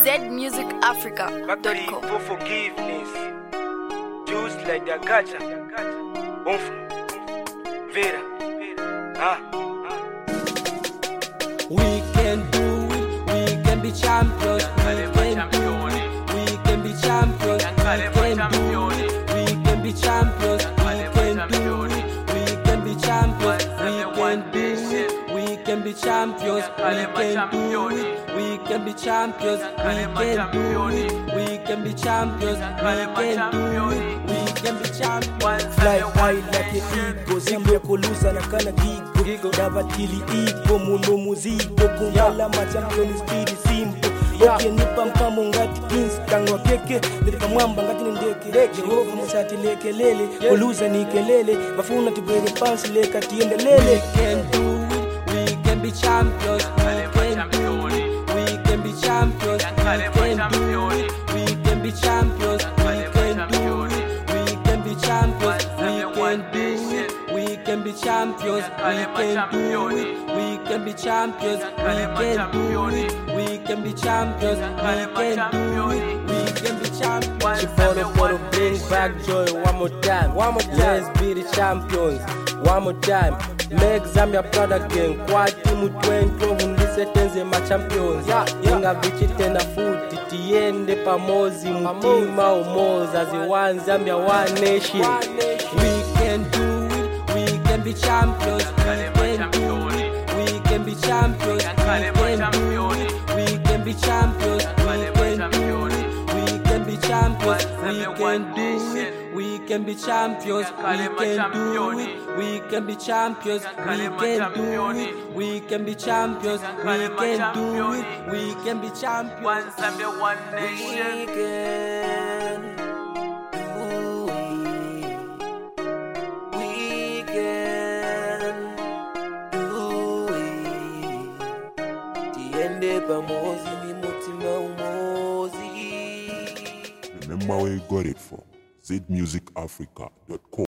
zmusicafrica.com. For forgiveness, just like the gacha, Vera, We can do it, we can be champions, we can do it, we can be champions, we can do it, we can be champions, we can do it, we can be champions, we can do it, we can be champions, we can do it, we can be champions, we can do it, we can be champions, we can do it, we can be champions. Fly high like an eagle, zimbe kulusa na kana gigo davatili ipo muno muzigo kungala machampion speed simple okay nipa mpamo ngati kings kangwa keke nipa mwamba ngati ndeke Jehova msati lekelele kuluza ni kelele bafuna tibwele pansi leka tiendelele. We can do it, we can be champions, we can do it, we can be champions, we can do it, we can be champions, we can do it, we can be champions, we can do it, we can be champions, we can do it, we can be champions, we can do it, we can be champions, we can do it, we can be champions. She follow, bring back joy one more time. Let's be the champions one more time. Make Zambia proud again. Kwa timu 20 undisetenze ma champions. Inga vichi tena futi tiende pamozi mtima umoza zi one Zambia one nation. We can do it, we can be champions, we can do it, we can be champions, we can do it, we can be champions, we can do it, we can be champions, we can do it, we can be champions, we can do it, we can be champions, we can do it, we can be champions, we can do it, we can be champions. One Zambia, one nation. Remember where you got it from. zmusicafrica.com.